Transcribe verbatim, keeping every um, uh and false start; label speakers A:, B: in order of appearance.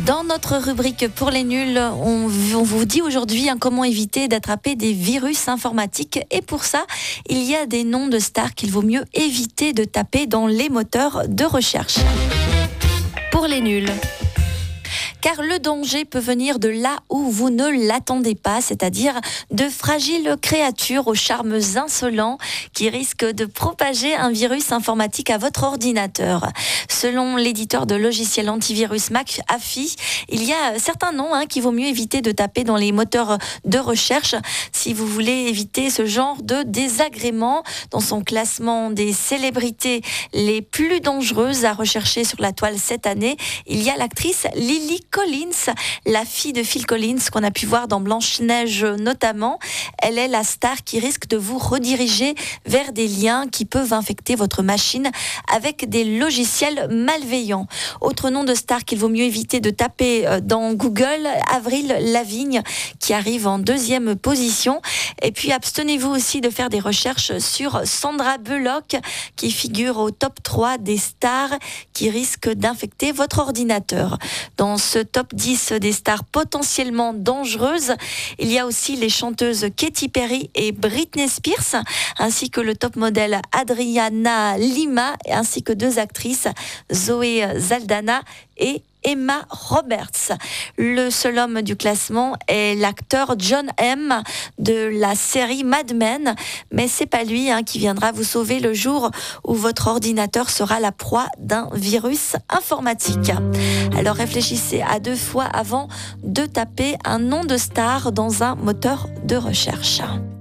A: Dans notre rubrique pour les nuls, on, on vous dit aujourd'hui hein, comment éviter d'attraper des virus informatiques. Et pour ça, il y a des noms de stars qu'il vaut mieux éviter de taper dans les moteurs de recherche. Pour les nuls. Car le danger peut venir de là où vous ne l'attendez pas, c'est-à-dire de fragiles créatures aux charmes insolents qui risquent de propager un virus informatique à votre ordinateur. Selon l'éditeur de logiciels antivirus McAfee, il y a certains noms hein, qu'il vaut mieux éviter de taper dans les moteurs de recherche si vous voulez éviter ce genre de désagrément. Dans son classement des célébrités les plus dangereuses à rechercher sur la toile cette année, il y a l'actrice Lily Collins, la fille de Phil Collins qu'on a pu voir dans Blanche-Neige notamment. Elle est la star qui risque de vous rediriger vers des liens qui peuvent infecter votre machine avec des logiciels malveillants. Autre nom de star qu'il vaut mieux éviter de taper dans Google, Avril Lavigne qui arrive en deuxième position. Et puis abstenez-vous aussi de faire des recherches sur Sandra Bullock qui figure au top trois des stars qui risquent d'infecter votre ordinateur. Dans ce top dix des stars potentiellement dangereuses, il y a aussi les chanteuses Katy Perry et Britney Spears, ainsi que le top modèle Adriana Lima, ainsi que deux actrices, Zoé Saldana et Emma Roberts. Le seul homme du classement est l'acteur John Hamm de la série Mad Men, mais c'est pas lui hein, qui viendra vous sauver le jour où votre ordinateur sera la proie d'un virus informatique. Alors réfléchissez à deux fois avant de taper un nom de star dans un moteur de recherche.